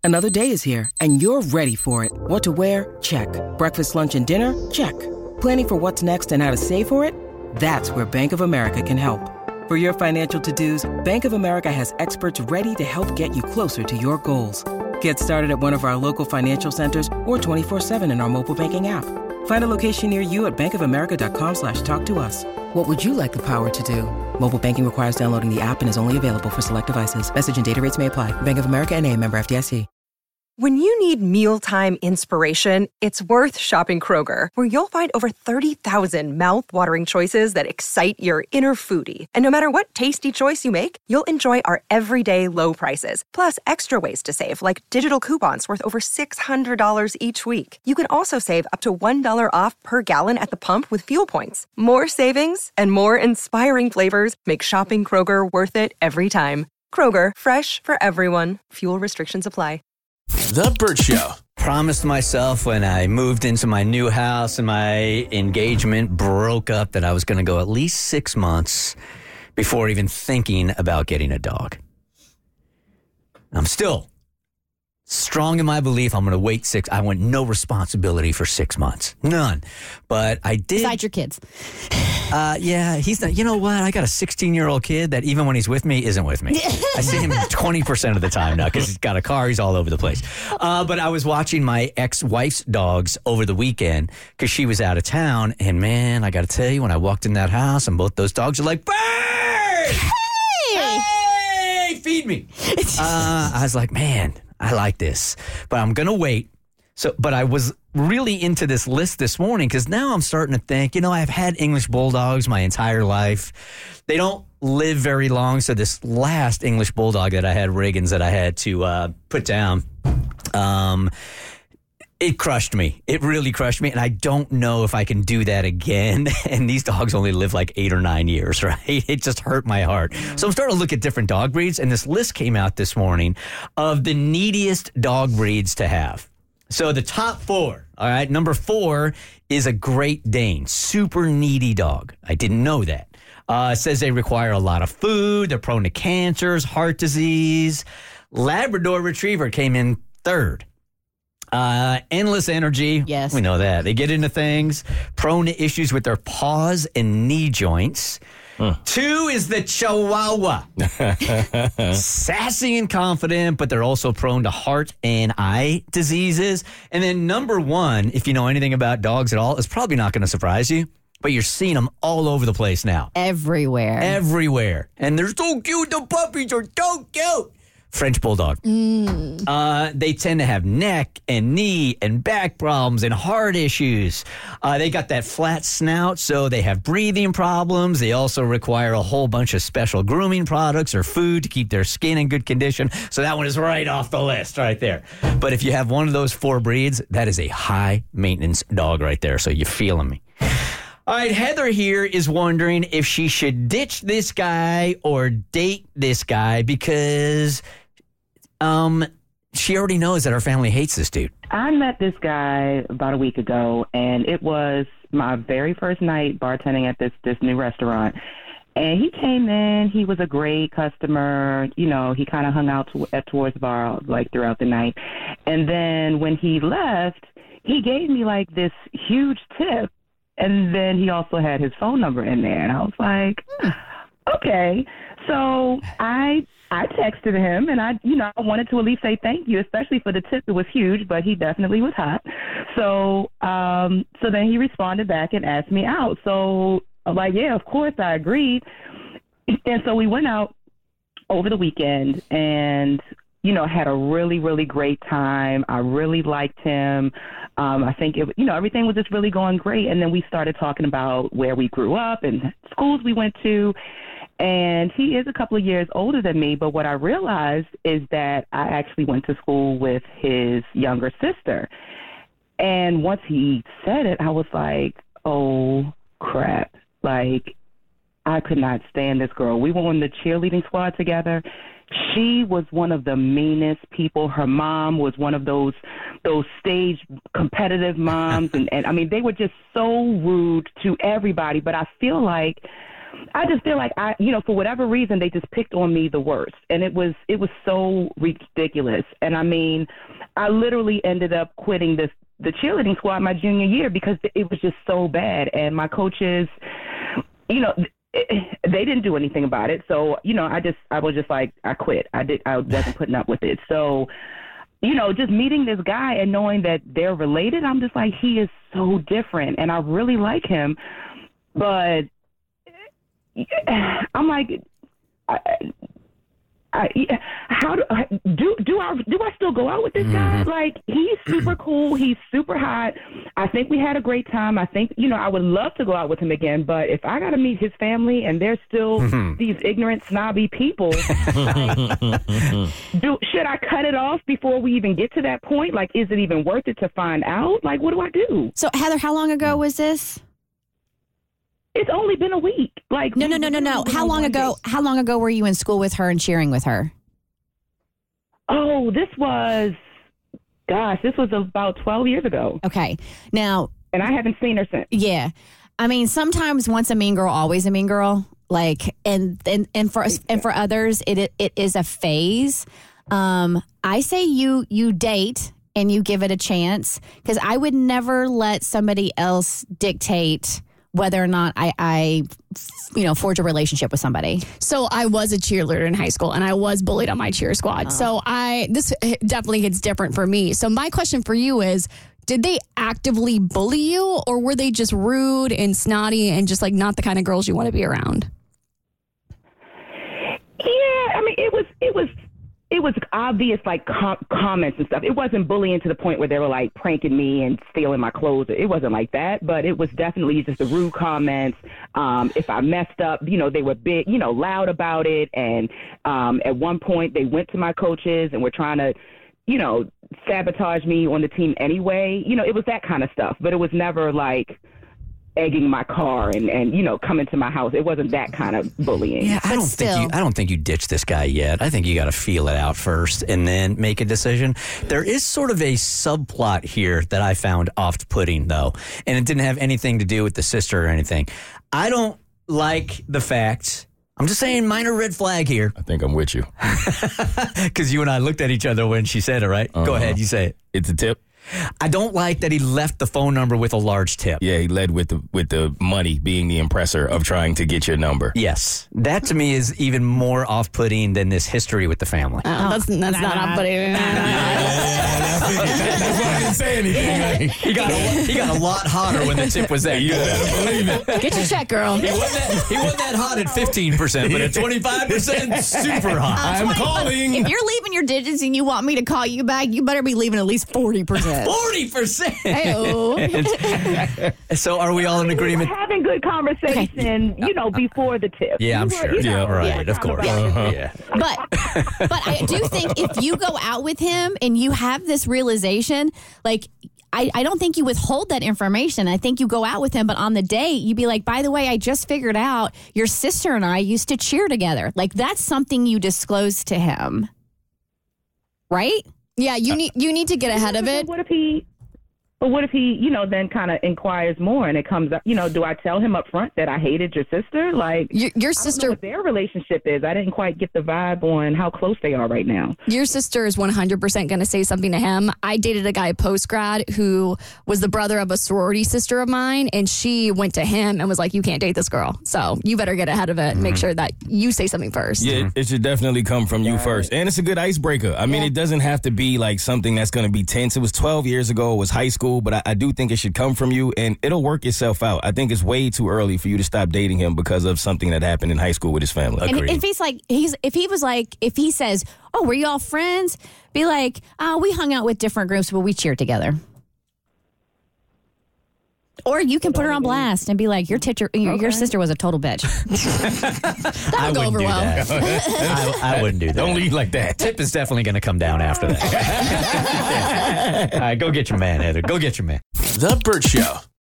Another day is here, and you're ready for it. What to wear? Check. Breakfast, lunch, and dinner? Check. Planning for what's next and how to save for it? That's where Bank of America can help. For your financial to-dos, Bank of America has experts ready to help get you closer to your goals. Get started at one of our local financial centers or 24/7 in our mobile banking app. Find a location near you at bankofamerica.com/talktous. What would you like the power to do? Mobile banking requires downloading the app and is only available for select devices. Message and data rates may apply. Bank of America N.A., member FDIC. When you need mealtime inspiration, it's worth shopping Kroger, where you'll find over 30,000 mouth-watering choices that excite your inner foodie. And no matter what tasty choice you make, you'll enjoy our everyday low prices, plus extra ways to save, like digital coupons worth over $600 each week. You can also save up to $1 off per gallon at the pump with fuel points. More savings and more inspiring flavors make shopping Kroger worth it every time. Kroger, fresh for everyone. Fuel restrictions apply. The Bert Show. Promised myself when I moved into my new house and my engagement broke up that I was going to go at least 6 months before even thinking about getting a dog. I'm still strong in my belief I'm going to wait 6. I want no responsibility for 6 months. None. But I did. Besides your kids. Yeah, he's not. You know what? I got a 16-year-old kid that even when he's with me, isn't with me. I see him 20% of the time now because he's got a car. He's all over the place. But I was watching my ex-wife's dogs over the weekend because she was out of town. And, man, I got to tell you, when I walked in that house and both those dogs are like, Bird! Hey! Feed me! I was like, man, I like this. But I'm going to wait. But I was really into this list this morning because now I'm starting to think, I've had English Bulldogs my entire life. They don't live very long. So this last English Bulldog that I had, Reagan's, that I had to put down, it crushed me. It really crushed me. And I don't know if I can do that again. And these dogs only live like 8 or 9 years, right? It just hurt my heart. So I'm starting to look at different dog breeds. And this list came out this morning of the neediest dog breeds to have. So the top 4, all right, number 4 is a Great Dane, super needy dog. I didn't know that. It says they require a lot of food. They're prone to cancers, heart disease. Labrador Retriever came in 3rd. Endless energy. Yes. We know that. They get into things. Prone to issues with their paws and knee joints. 2 is the Chihuahua. Sassy and confident, but they're also prone to heart and eye diseases. And then number 1, if you know anything about dogs at all, is probably not going to surprise you, but you're seeing them all over the place now. Everywhere. And they're so cute. The puppies are so cute. French Bulldog. They tend to have neck and knee and back problems and heart issues. They got that flat snout, so they have breathing problems. They also require a whole bunch of special grooming products or food to keep their skin in good condition. So that one is right off the list right there. But if you have one of those 4 breeds, that is a high-maintenance dog right there, so you're feeling me. All right, Heather here is wondering if she should ditch this guy or date this guy because she already knows that our family hates this dude. I met this guy about a week ago, and it was my very first night bartending at this new restaurant. And he came in. He was a great customer. He kind of hung out towards the bar like throughout the night. And then when he left, he gave me like this huge tip. And then he also had his phone number in there. And I was like, okay. So I texted him, and I wanted to at least say thank you, especially for the tip. It was huge, but he definitely was hot. So then he responded back and asked me out. So I'm like, yeah, of course I agreed. And so we went out over the weekend and, had a really, really great time. I really liked him. I think everything was just really going great. And then we started talking about where we grew up and schools we went to. And he is a couple of years older than me, but what I realized is that I actually went to school with his younger sister. And once he said it, I was like, oh, crap. Like, I could not stand this girl. We were on the cheerleading squad together. She was one of the meanest people. Her mom was one of those stage competitive moms. And I mean, they were just so rude to everybody. But I feel like I just feel like for whatever reason, they just picked on me the worst. And it was so ridiculous. And I mean, I literally ended up quitting the cheerleading squad my junior year because it was just so bad. And my coaches, they didn't do anything about it. So, I was just like, I quit. I wasn't putting up with it. So, just meeting this guy and knowing that they're related, I'm just like, he is so different and I really like him. But I'm like, how do I still go out with this guy? Like, he's super cool. He's super hot. I think we had a great time. I think, I would love to go out with him again. But if I got to meet his family and they're still these ignorant, snobby people, like, should I cut it off before we even get to that point? Like, is it even worth it to find out? Like, what do I do? So, Heather, how long ago was this? It's only been a week. Like, no. How long ago were you in school with her and cheering with her? Oh, this was about 12 years ago. Okay. Now, and I haven't seen her since. Yeah. I mean, sometimes once a mean girl, always a mean girl. Like, and for others, it is a phase. I say you date and you give it a chance, because I would never let somebody else dictate whether or not I forge a relationship with somebody. So I was a cheerleader in high school and I was bullied on my cheer squad. So this definitely hits different for me. So my question for you is, did they actively bully you, or were they just rude and snotty and just like not the kind of girls you want to be around? Yeah, I mean, it was obvious, like comments and stuff. It wasn't bullying to the point where they were like pranking me and stealing my clothes. It wasn't like that, but it was definitely just the rude comments. If I messed up, they were big, loud about it. And at one point they went to my coaches and were trying to, sabotage me on the team anyway. It was that kind of stuff, but it was never like egging my car and coming to my house. It wasn't that kind of bullying. Yeah, I don't think you ditch this guy yet. I think you got to feel it out first and then make a decision. There is sort of a subplot here that I found off-putting, though, and it didn't have anything to do with the sister or anything. I don't like the fact. I'm just saying, minor red flag here. I think I'm with you. Because you and I looked at each other when she said it, right? Go ahead, you say it. It's a tip. I don't like that he left the phone number with a large tip. Yeah, he led with the money being the impressor of trying to get your number. Yes. That to me is even more off-putting than this history with the family. That's not off-putting. That's why I didn't say anything. He got a lot hotter when the tip was there. You better believe it. Get your check, girl. He wasn't that hot at 15%, but at 25%, super hot. I'm calling. If you're leaving your digits and you want me to call you back, you better be leaving at least 40%. 40%. Hey-oh. So are we all in agreement? We're having good conversation, before the tip. Yeah, I'm sure. Yeah, right, of course. Yeah. But I do think if you go out with him and you have this realization, like, I don't think you withhold that information. I think you go out with him, but on the date, you'd be like, by the way, I just figured out your sister and I used to cheer together. Like, that's something you disclose to him. Right? Yeah, you need to get ahead of it. What if he then kind of inquires more and it comes up, do I tell him up front that I hated your sister? Like, your sister, I don't know what their relationship is. I didn't quite get the vibe on how close they are right now. Your sister is 100% going to say something to him. I dated a guy post-grad who was the brother of a sorority sister of mine, and she went to him and was like, you can't date this girl. So you better get ahead of it and make sure that you say something first. Yeah, it should definitely come from you first. And it's a good icebreaker. I mean, it doesn't have to be like something that's going to be tense. It was 12 years ago. It was high school. But I do think it should come from you, and it'll work itself out. I think it's way too early for you to stop dating him because of something that happened in high school with his family. And if he says, oh, were you all friends? Be like, we hung out with different groups, but we cheered together. Or you can put her on blast and be like, your sister was a total bitch. That'll go over well. I wouldn't do that. Don't lead like that. Tip is definitely going to come down after that. All right, go get your man, Heather. Go get your man. The Burt Show.